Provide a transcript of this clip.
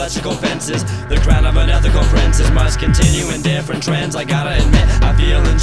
electrical fences. The crown of an ethical princess must continue in different trends. I gotta admit, I feel